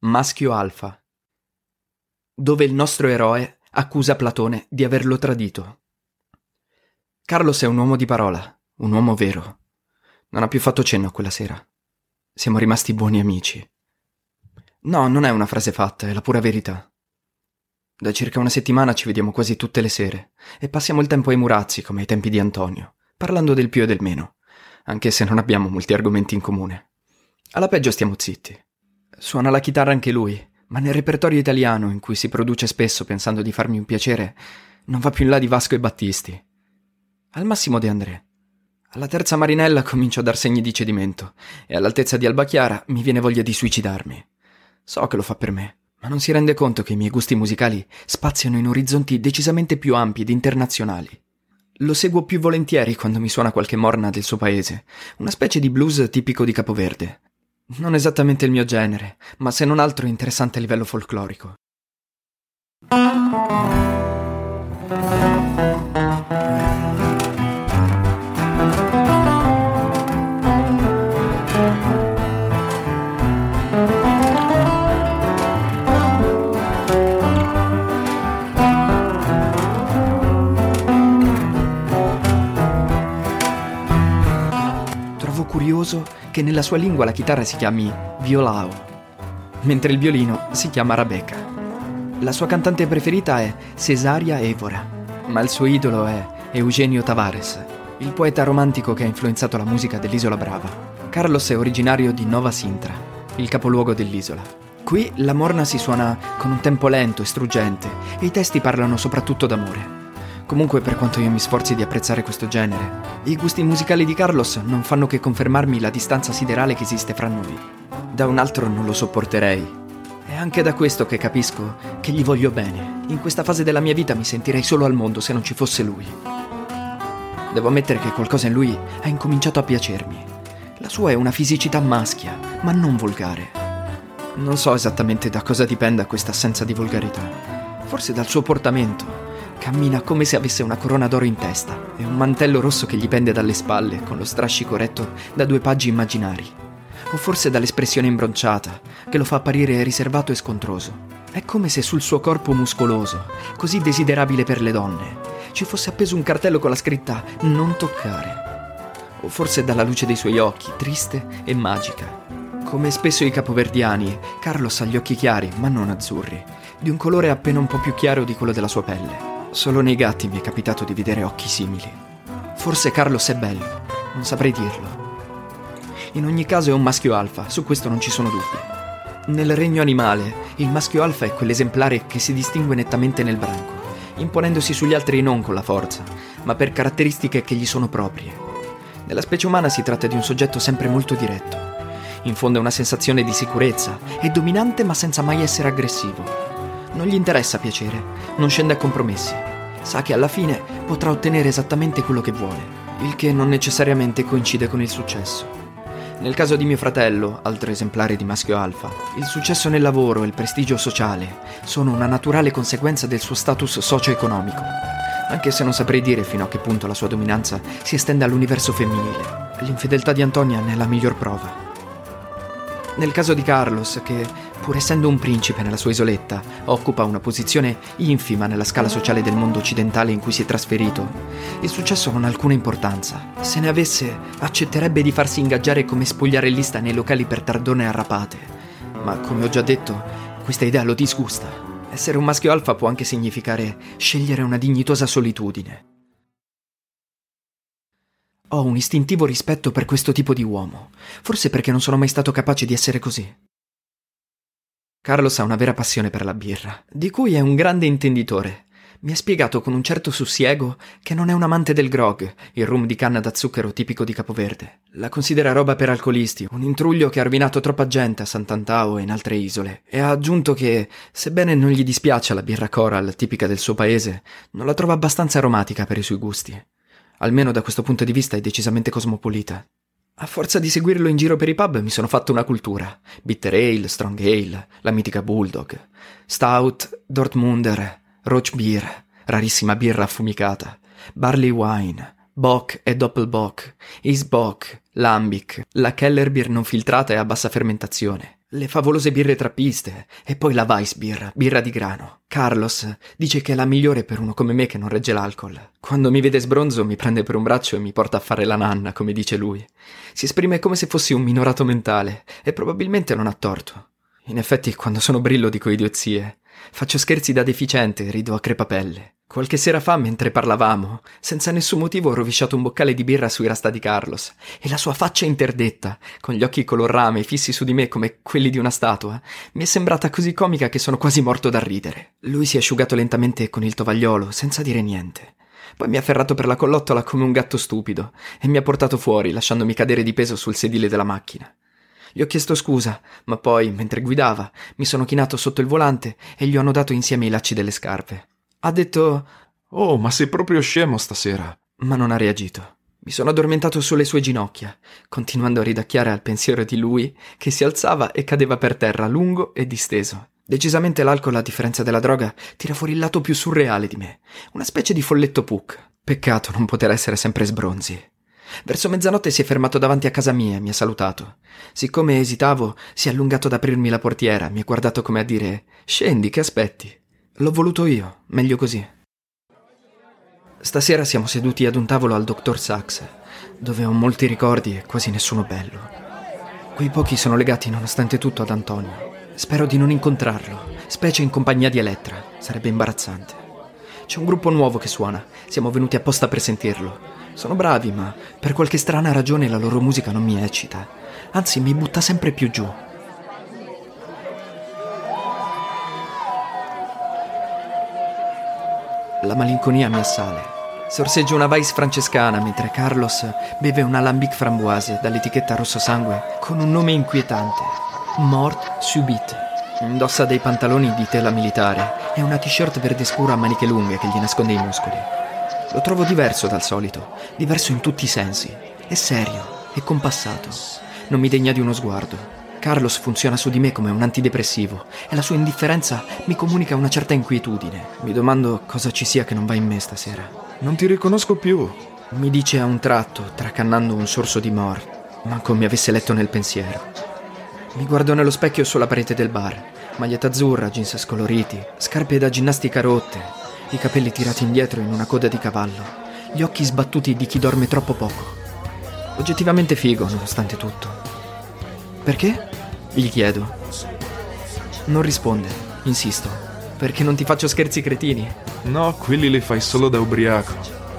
Maschio alfa, dove il nostro eroe accusa Platone di averlo tradito. Carlos è un uomo di parola, un uomo vero. Non ha più fatto cenno quella sera. Siamo rimasti buoni amici. No, non è una frase fatta, è la pura verità. Da circa una settimana ci vediamo quasi tutte le sere e passiamo il tempo ai murazzi come ai tempi di Antonio, parlando del più e del meno, anche se non abbiamo molti argomenti in comune. Alla peggio stiamo zitti. Suona la chitarra anche lui, ma nel repertorio italiano, in cui si produce spesso pensando di farmi un piacere, non va più in là di Vasco e Battisti. Al massimo De André. Alla terza marinella comincio a dar segni di cedimento e all'altezza di Alba Chiara mi viene voglia di suicidarmi. So che lo fa per me, ma non si rende conto che i miei gusti musicali spaziano in orizzonti decisamente più ampi ed internazionali. Lo seguo più volentieri quando mi suona qualche morna del suo paese, una specie di blues tipico di Capoverde. Non esattamente il mio genere, ma se non altro interessante a livello folclorico. Trovo curioso che nella sua lingua la chitarra si chiami violao, mentre il violino si chiama Rabecca. La sua cantante preferita è Cesaria Évora, ma il suo idolo è Eugenio Tavares, il poeta romantico che ha influenzato la musica dell'Isola Brava. Carlos è originario di Nova Sintra, il capoluogo dell'isola. Qui la morna si suona con un tempo lento e struggente e i testi parlano soprattutto d'amore. Comunque, per quanto io mi sforzi di apprezzare questo genere, i gusti musicali di Carlos non fanno che confermarmi la distanza siderale che esiste fra noi. Da un altro non lo sopporterei. È anche da questo che capisco che gli voglio bene. In questa fase della mia vita mi sentirei solo al mondo se non ci fosse lui. Devo ammettere che qualcosa in lui ha incominciato a piacermi. La sua è una fisicità maschia, ma non volgare. Non so esattamente da cosa dipenda questa assenza di volgarità. Forse dal suo portamento. Cammina come se avesse una corona d'oro in testa e un mantello rosso che gli pende dalle spalle con lo strascico retto da due paggi immaginari. O forse dall'espressione imbronciata che lo fa apparire riservato e scontroso. È come se sul suo corpo muscoloso, così desiderabile per le donne, ci fosse appeso un cartello con la scritta «Non toccare». O forse dalla luce dei suoi occhi, triste e magica. Come spesso i capoverdiani, Carlos ha gli occhi chiari, ma non azzurri, di un colore appena un po' più chiaro di quello della sua pelle. Solo nei gatti mi è capitato di vedere occhi simili. Forse Carlos è bello, non saprei dirlo. In ogni caso è un maschio alfa, su questo non ci sono dubbi. Nel regno animale, il maschio alfa è quell'esemplare che si distingue nettamente nel branco, imponendosi sugli altri non con la forza, ma per caratteristiche che gli sono proprie. Nella specie umana si tratta di un soggetto sempre molto diretto. Infonde una sensazione di sicurezza, è dominante ma senza mai essere aggressivo. Non gli interessa piacere, non scende a compromessi. Sa che alla fine potrà ottenere esattamente quello che vuole, il che non necessariamente coincide con il successo. Nel caso di mio fratello, altro esemplare di maschio alfa, il successo nel lavoro e il prestigio sociale sono una naturale conseguenza del suo status socio-economico, anche se non saprei dire fino a che punto la sua dominanza si estende all'universo femminile. L'infedeltà di Antonia ne è la miglior prova. Nel caso di Carlos, che, pur essendo un principe nella sua isoletta, occupa una posizione infima nella scala sociale del mondo occidentale in cui si è trasferito, il successo non ha alcuna importanza. Se ne avesse, accetterebbe di farsi ingaggiare come spogliarellista nei locali per tardone arrapate. Ma, come ho già detto, questa idea lo disgusta. Essere un maschio alfa può anche significare scegliere una dignitosa solitudine. Ho un istintivo rispetto per questo tipo di uomo, forse perché non sono mai stato capace di essere così. Carlos ha una vera passione per la birra, di cui è un grande intenditore. Mi ha spiegato con un certo sussiego che non è un amante del grog, il rum di canna da zucchero tipico di Capoverde. La considera roba per alcolisti, un intruglio che ha rovinato troppa gente a Sant'Antao e in altre isole. E ha aggiunto che, sebbene non gli dispiaccia la birra Coral tipica del suo paese, non la trova abbastanza aromatica per i suoi gusti. Almeno da questo punto di vista è decisamente cosmopolita. A forza di seguirlo in giro per i pub mi sono fatto una cultura. Bitter Ale, Strong Ale, la mitica Bulldog, Stout, Dortmunder, Roach Beer, rarissima birra affumicata, Barley Wine, Bock e Doppelbock, Isbock, Lambic, la Keller Beer non filtrata e a bassa fermentazione, Le favolose birre trappiste e poi la Weissbier, birra di grano. Carlos dice che è la migliore per uno come me che non regge l'alcol. Quando mi vede sbronzo mi prende per un braccio e mi porta a fare la nanna, come dice lui. Si esprime come se fossi un minorato mentale e probabilmente non ha torto. In effetti, quando sono brillo dico idiozie. Faccio scherzi da deficiente e rido a crepapelle. Qualche sera fa, mentre parlavamo, senza nessun motivo ho rovesciato un boccale di birra sui rasta di Carlos e la sua faccia interdetta, con gli occhi color rame fissi su di me come quelli di una statua, mi è sembrata così comica che sono quasi morto da ridere. Lui si è asciugato lentamente con il tovagliolo, senza dire niente. Poi mi ha afferrato per la collottola come un gatto stupido e mi ha portato fuori, lasciandomi cadere di peso sul sedile della macchina. Gli ho chiesto scusa, ma poi, mentre guidava, mi sono chinato sotto il volante e gli ho annodato insieme i lacci delle scarpe. Ha detto: «Oh, ma sei proprio scemo stasera!» Ma non ha reagito. Mi sono addormentato sulle sue ginocchia, continuando a ridacchiare al pensiero di lui che si alzava e cadeva per terra, lungo e disteso. Decisamente l'alcol, a differenza della droga, tira fuori il lato più surreale di me, una specie di folletto Puck. Peccato non poter essere sempre sbronzi. Verso mezzanotte si è fermato davanti a casa mia e mi ha salutato. Siccome esitavo, si è allungato ad aprirmi la portiera, mi ha guardato come a dire: «Scendi, che aspetti?» L'ho voluto io, meglio così. Stasera siamo seduti ad un tavolo al Dr. Sachs, dove ho molti ricordi e quasi nessuno bello. Quei pochi sono legati nonostante tutto ad Antonio. Spero di non incontrarlo, specie in compagnia di Elettra, sarebbe imbarazzante. C'è un gruppo nuovo che suona, siamo venuti apposta per sentirlo. Sono bravi, ma per qualche strana ragione la loro musica non mi eccita, anzi mi butta sempre più giù. La malinconia mi assale. Sorseggio una Weiss francescana mentre Carlos beve un alambic framboise dall'etichetta rosso sangue con un nome inquietante: Mort Subite. Indossa dei pantaloni di tela militare e una t-shirt verde scura a maniche lunghe che gli nasconde i muscoli. Lo trovo diverso dal solito, diverso in tutti i sensi. È serio, è compassato, non mi degna di uno sguardo. Carlos funziona su di me come un antidepressivo e la sua indifferenza mi comunica una certa inquietudine. Mi domando cosa ci sia che non va in me stasera. «Non ti riconosco più», mi dice a un tratto, tracannando un sorso di Mort, manco mi avesse letto nel pensiero. Mi guardo nello specchio sulla parete del bar, maglietta azzurra, jeans scoloriti, scarpe da ginnastica rotte, i capelli tirati indietro in una coda di cavallo, gli occhi sbattuti di chi dorme troppo poco. Oggettivamente figo, nonostante tutto. Perché? Gli chiedo. Non risponde, insisto. Perché non ti faccio scherzi cretini? «No, quelli li fai solo da ubriaco».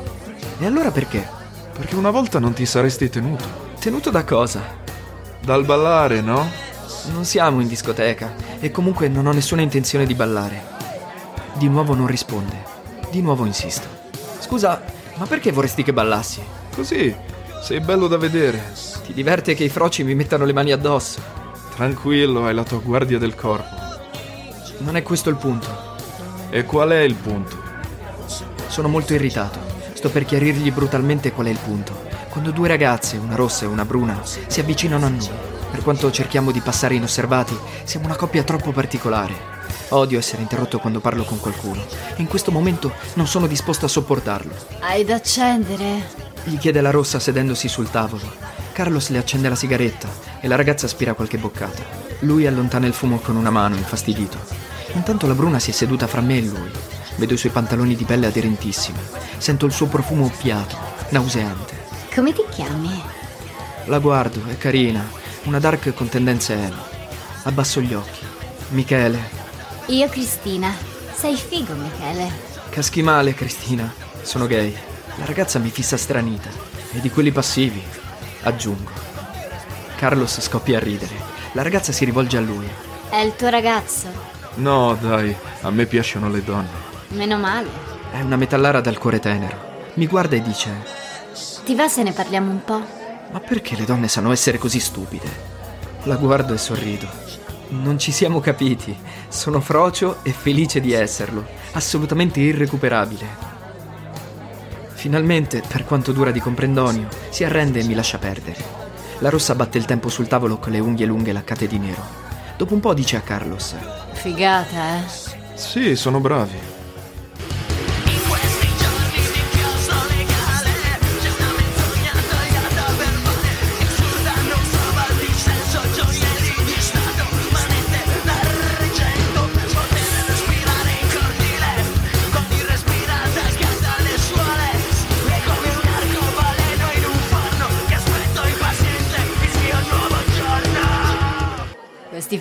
E allora perché? «Perché una volta non ti saresti tenuto». Tenuto da cosa? «Dal ballare, no?» Non siamo in discoteca e comunque non ho nessuna intenzione di ballare. Di nuovo non risponde. Di nuovo insisto. Scusa, ma perché vorresti che ballassi? «Così, sei bello da vedere». Ti diverte che i froci mi mettano le mani addosso? «Tranquillo, hai la tua guardia del corpo». Non è questo il punto. «E qual è il punto?» Sono molto irritato. Sto per chiarirgli brutalmente qual è il punto. Quando due ragazze, una rossa e una bruna, si avvicinano a noi. Per quanto cerchiamo di passare inosservati, siamo una coppia troppo particolare. Odio essere interrotto quando parlo con qualcuno e in questo momento non sono disposto a sopportarlo. «Hai da accendere?» Gli chiede la rossa sedendosi sul tavolo. Carlos le accende la sigaretta e la ragazza aspira qualche boccata. Lui allontana il fumo con una mano, infastidito. Intanto la bruna si è seduta fra me e lui. Vedo i suoi pantaloni di pelle aderentissimi. Sento il suo profumo oppiato, nauseante. «Come ti chiami?» La guardo, è carina, una dark con tendenze emo. Abbasso gli occhi. Michele. «Io Cristina. Sei figo, Michele». Caschi male, Cristina. Sono gay. La ragazza mi fissa stranita. E di quelli passivi, aggiungo. Carlos scoppia a ridere. La ragazza si rivolge a lui. «È il tuo ragazzo?» «No, dai, a me piacciono le donne». «Meno male». È una metallara dal cuore tenero. Mi guarda e dice: «Ti va se ne parliamo un po'?» Ma perché le donne sanno essere così stupide? La guardo e sorrido. Non ci siamo capiti. Sono frocio e felice di esserlo. Assolutamente irrecuperabile. Finalmente, per quanto dura di comprendonio, si arrende e mi lascia perdere. La rossa batte il tempo sul tavolo con le unghie lunghe laccate di nero. Dopo un po' dice a Carlos: «Figata, eh?» «Sì, sono bravi».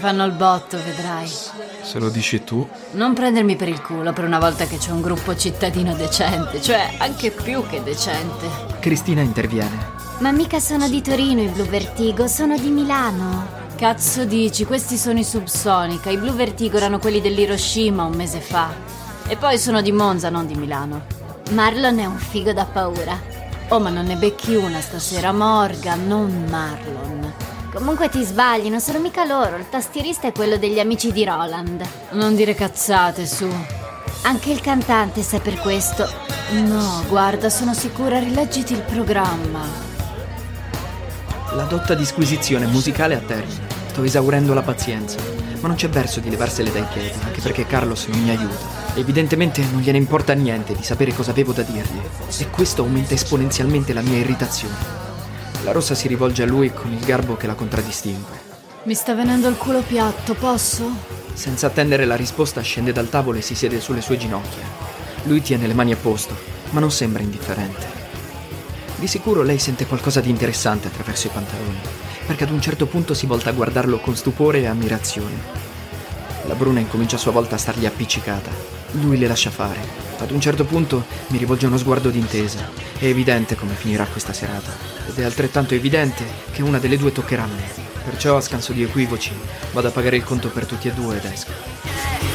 fanno il botto, vedrai. Se lo dici tu. Non prendermi per il culo per una volta che c'è un gruppo cittadino decente, cioè anche più che decente. Cristina interviene. Ma mica sono di Torino i Blue Vertigo, sono di Milano. Cazzo dici, questi sono i Subsonica, i Blue Vertigo erano quelli dell'Hiroshima un mese fa. E poi sono di Monza, non di Milano. Marlon è un figo da paura. Oh, ma non ne becchi una stasera, Morgan, non Marlon. Comunque ti sbagli, non sono mica loro, il tastierista è quello degli amici di Roland. Non dire cazzate, su. Anche il cantante sa per questo. No, guarda, sono sicura, rileggiti il programma. La dotta disquisizione musicale a termine. Sto esaurendo la pazienza, ma non c'è verso di levarsele dai piedi, anche perché Carlos non mi aiuta. Evidentemente non gliene importa niente di sapere cosa avevo da dirgli, e questo aumenta esponenzialmente la mia irritazione. La rossa si rivolge a lui con il garbo che la contraddistingue. Mi sta venendo il culo piatto, posso? Senza attendere la risposta scende dal tavolo e si siede sulle sue ginocchia. Lui tiene le mani a posto, ma non sembra indifferente. Di sicuro lei sente qualcosa di interessante attraverso i pantaloni, perché ad un certo punto si volta a guardarlo con stupore e ammirazione. La bruna incomincia a sua volta a stargli appiccicata. Lui le lascia fare. Ad un certo punto mi rivolge uno sguardo d'intesa. È evidente come finirà questa serata, ed è altrettanto evidente che una delle due toccherà a me. Perciò, a scanso di equivoci, vado a pagare il conto per tutti e due ed esco.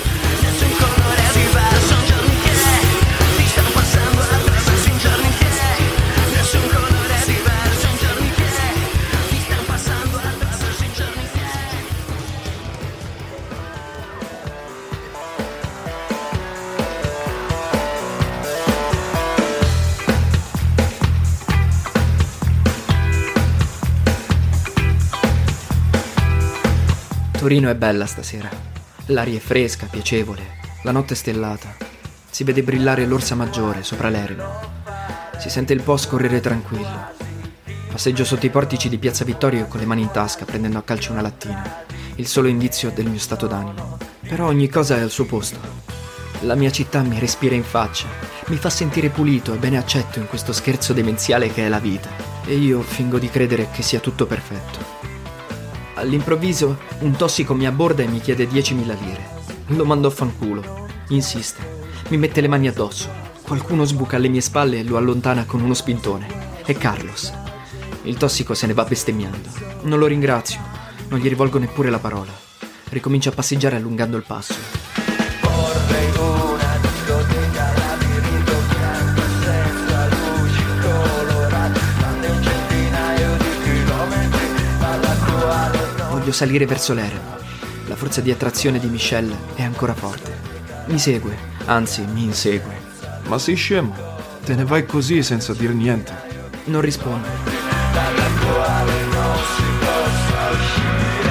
Torino è bella stasera. L'aria è fresca, piacevole. La notte è stellata. Si vede brillare l'Orsa Maggiore sopra l'Eremo. Si sente il Po scorrere tranquillo. Passeggio sotto i portici di Piazza Vittorio con le mani in tasca, prendendo a calci una lattina. Il solo indizio del mio stato d'animo. Però ogni cosa è al suo posto. La mia città mi respira in faccia. Mi fa sentire pulito e bene accetto in questo scherzo demenziale che è la vita. E io fingo di credere che sia tutto perfetto. All'improvviso un tossico mi abborda e mi chiede 10.000 lire. Lo mando a fanculo. Insiste. Mi mette le mani addosso. Qualcuno sbuca alle mie spalle e lo allontana con uno spintone. È Carlos. Il tossico se ne va bestemmiando. Non lo ringrazio. Non gli rivolgo neppure la parola. Ricomincio a passeggiare allungando il passo. Vorrei una discoteca, labirinto bianco senza luci colorate, quando un centinaio di chilometri dall'attuale. Voglio salire verso l'Eremo. La forza di attrazione di Michelle è ancora forte. Mi segue, anzi mi insegue. Ma sei scemo? Te ne vai così senza dir niente. Non risponde. Dall'attuale non si possa uscire.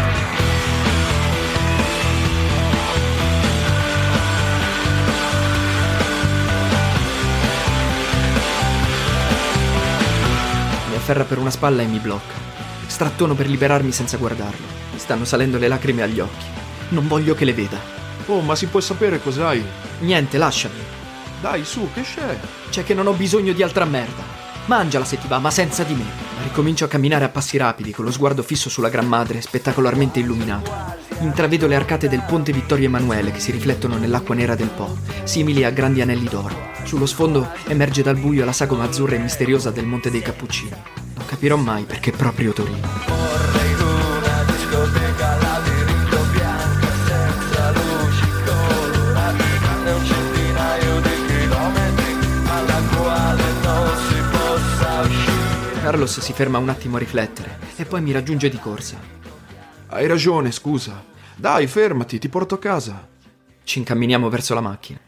Mi afferra per una spalla e mi blocca. Strattono per liberarmi senza guardarlo. Mi stanno salendo le lacrime agli occhi. Non voglio che le veda. Oh, ma si può sapere cos'hai? Niente, lasciami. Dai, su, che c'è? C'è che non ho bisogno di altra merda. Mangiala se ti va, ma senza di me. Ricomincio a camminare a passi rapidi, con lo sguardo fisso sulla Gran Madre, spettacolarmente illuminato. Intravedo le arcate del ponte Vittorio Emanuele che si riflettono nell'acqua nera del Po, simili a grandi anelli d'oro. Sullo sfondo emerge dal buio la sagoma azzurra e misteriosa del Monte dei Cappuccini. Non capirò mai perché proprio Torino. Vorrei una discoteca, labirinto bianco senza luci colorate, quando un centinaio di chilometri alla quale non si possa uscire. Carlos si ferma un attimo a riflettere e poi mi raggiunge di corsa. Hai ragione, scusa. Dai, fermati, ti porto a casa. Ci incamminiamo verso la macchina.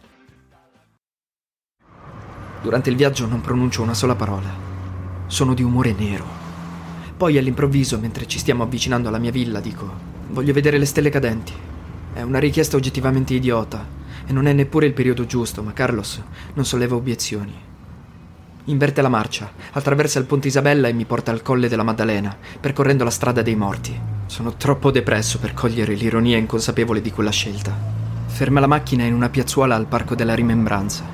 Durante il viaggio non pronuncio una sola parola. Sono di umore nero. Poi all'improvviso, mentre ci stiamo avvicinando alla mia villa, dico: voglio vedere le stelle cadenti. È una richiesta oggettivamente idiota e non è neppure il periodo giusto, ma Carlos non solleva obiezioni. Inverte la marcia, attraversa il ponte Isabella e mi porta al Colle della Maddalena, percorrendo la strada dei morti. Sono troppo depresso per cogliere l'ironia inconsapevole di quella scelta. Ferma la macchina in una piazzuola al Parco della Rimembranza.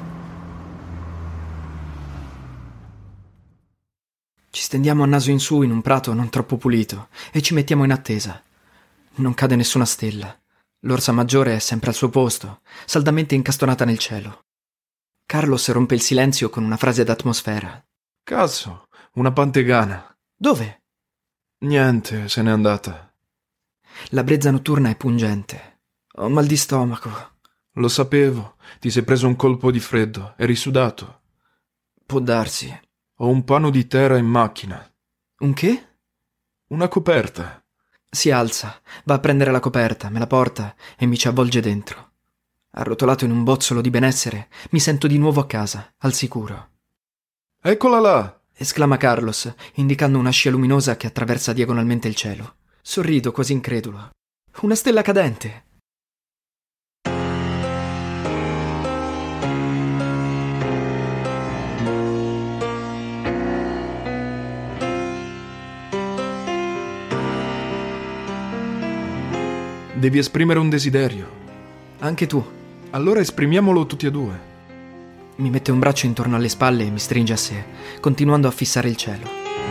Ci stendiamo a naso in su in un prato non troppo pulito e ci mettiamo in attesa. Non cade nessuna stella. L'orsa maggiore è sempre al suo posto, saldamente incastonata nel cielo. Carlos rompe il silenzio con una frase d'atmosfera. Cazzo, una pantegana. Dove? Niente, se n'è andata. La brezza notturna è pungente. Ho mal di stomaco. Lo sapevo, ti sei preso un colpo di freddo, eri sudato. Può darsi. Ho un pano di terra in macchina. Un che? Una coperta. Si alza, va a prendere la coperta, me la porta e mi ci avvolge dentro. Arrotolato in un bozzolo di benessere, mi sento di nuovo a casa, al sicuro. Eccola là! Esclama Carlos, indicando una scia luminosa che attraversa diagonalmente il cielo. Sorrido quasi incredulo. Una stella cadente! Devi esprimere un desiderio. Anche tu. Allora esprimiamolo tutti e due. Mi mette un braccio intorno alle spalle e mi stringe a sé, continuando a fissare il cielo.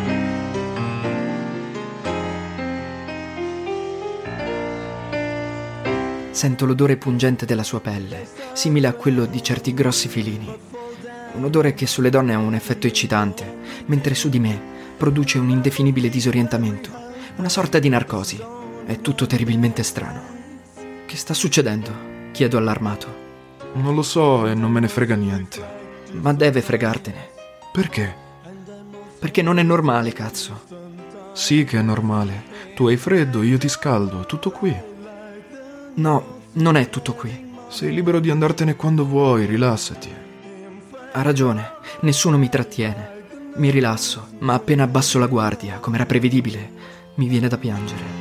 Sento l'odore pungente della sua pelle, simile a quello di certi grossi felini. Un odore che sulle donne ha un effetto eccitante, mentre su di me produce un indefinibile disorientamento, una sorta di narcosi. È tutto terribilmente strano. Che sta succedendo? Chiedo allarmato. Non lo so e non me ne frega niente. Ma deve fregartene. Perché? Perché non è normale, cazzo. Sì che è normale. Tu hai freddo, io ti scaldo, tutto qui. No, non è tutto qui. Sei libero di andartene quando vuoi, rilassati. Ha ragione, nessuno mi trattiene. Mi rilasso, ma appena abbasso la guardia, come era prevedibile, mi viene da piangere.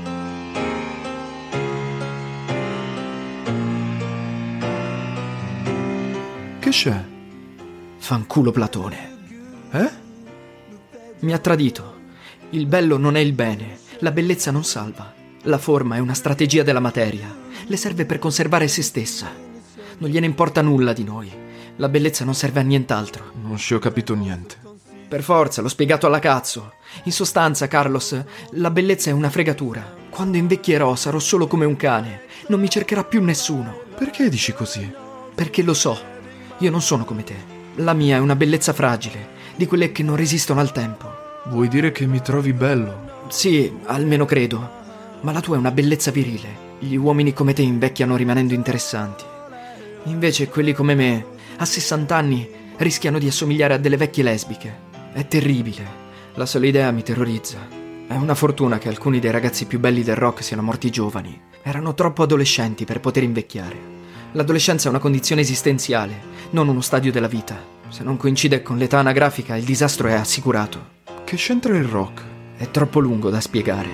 Che c'è? Fanculo Platone. Eh? Mi ha tradito. Il bello non è il bene, la bellezza non salva. La forma è una strategia della materia. Le serve per conservare se stessa. Non gliene importa nulla di noi. La bellezza non serve a nient'altro. Non ci ho capito niente. Per forza, l'ho spiegato alla cazzo. In sostanza, Carlos, la bellezza è una fregatura. Quando invecchierò sarò solo come un cane. Non mi cercherà più nessuno. Perché dici così? Perché lo so. Io non sono come te. La mia è una bellezza fragile, di quelle che non resistono al tempo. Vuoi dire che mi trovi bello? Sì, almeno credo. Ma la tua è una bellezza virile. Gli uomini come te invecchiano rimanendo interessanti. Invece quelli come me, a 60 anni, rischiano di assomigliare a delle vecchie lesbiche. È terribile. La sola idea mi terrorizza. È una fortuna che alcuni dei ragazzi più belli del rock siano morti giovani. Erano troppo adolescenti per poter invecchiare. L'adolescenza è una condizione esistenziale, non uno stadio della vita. Se non coincide con l'età anagrafica, il disastro è assicurato. Che c'entra il rock? È troppo lungo da spiegare.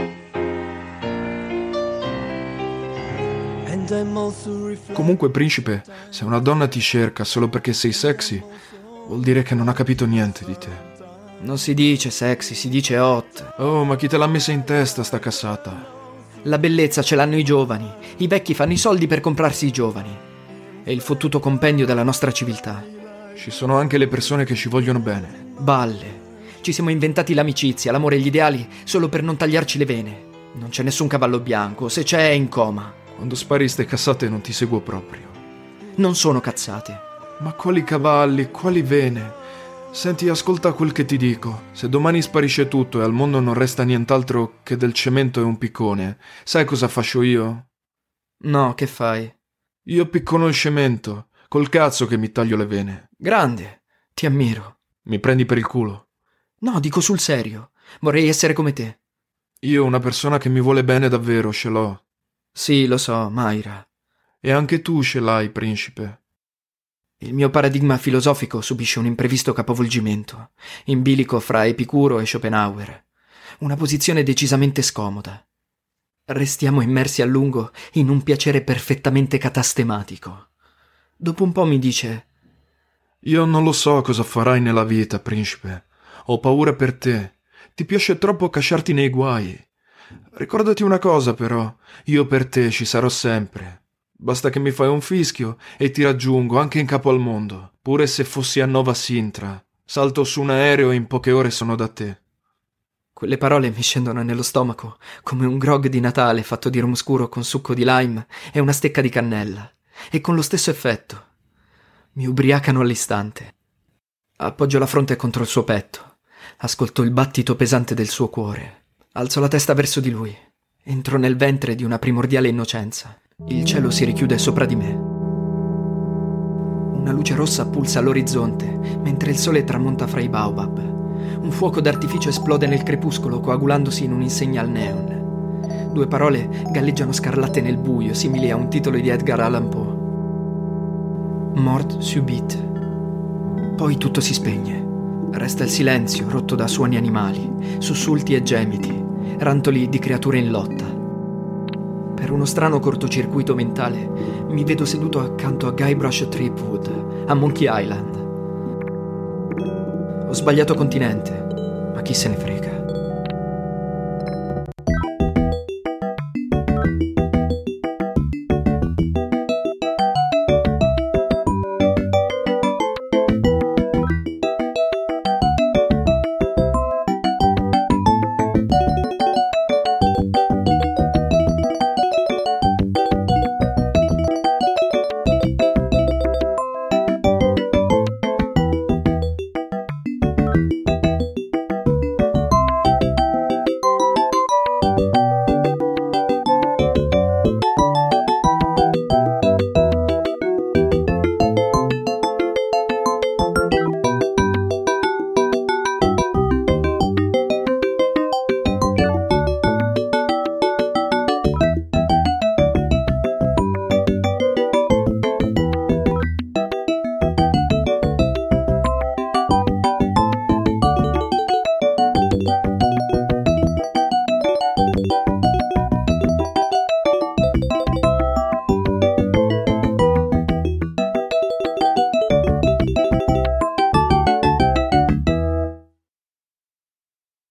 Comunque, principe, se una donna ti cerca solo perché sei sexy, vuol dire che non ha capito niente di te. Non si dice sexy, si dice hot. Oh, ma chi te l'ha messa in testa sta cassata? La bellezza ce l'hanno i giovani. I vecchi fanno i soldi per comprarsi i giovani. È il fottuto compendio della nostra civiltà. Ci sono anche le persone che ci vogliono bene. Balle. Ci siamo inventati l'amicizia, l'amore e gli ideali solo per non tagliarci le vene. Non c'è nessun cavallo bianco, se c'è è in coma. Quando spari ste cazzate non ti seguo proprio. Non sono cazzate. Ma quali cavalli, quali vene? Senti, ascolta quel che ti dico. Se domani sparisce tutto e al mondo non resta nient'altro che del cemento e un piccone, sai cosa faccio io? No, che fai? Io piccono il cemento, col cazzo che mi taglio le vene. Grande, ti ammiro. Mi prendi per il culo? No, dico sul serio. Vorrei essere come te. Io una persona che mi vuole bene davvero ce l'ho. Sì, lo so, Mayra. E anche tu ce l'hai, principe. Il mio paradigma filosofico subisce un imprevisto capovolgimento, in bilico fra Epicuro e Schopenhauer. Una posizione decisamente scomoda. Restiamo immersi a lungo in un piacere perfettamente catastematico. Dopo un po' mi dice: Io non lo so cosa farai nella vita, principe. Ho paura per te. Ti piace troppo casciarti nei guai. Ricordati una cosa, però. Io per te ci sarò sempre. Basta che mi fai un fischio e ti raggiungo anche in capo al mondo. Pure se fossi a Nova Sintra. Salto su un aereo e in poche ore sono da te. Quelle parole mi scendono nello stomaco come un grog di Natale fatto di rum scuro con succo di lime e una stecca di cannella, e con lo stesso effetto. Mi ubriacano all'istante. Appoggio la fronte contro il suo petto, ascolto il battito pesante del suo cuore, alzo la testa verso di lui, entro nel ventre di una primordiale innocenza. Il cielo si richiude sopra di me. Una luce rossa pulsa all'orizzonte mentre il sole tramonta fra i baobab. Un fuoco d'artificio esplode nel crepuscolo coagulandosi in un'insegna al neon. 2 parole galleggiano scarlatte nel buio, simili a un titolo di Edgar Allan Poe. Mort subite. Poi tutto si spegne. Resta il silenzio rotto da suoni animali, sussulti e gemiti, rantoli di creature in lotta. Per uno strano cortocircuito mentale mi vedo seduto accanto a Guybrush Threepwood, a Monkey Island. Ho sbagliato continente, ma chi se ne frega.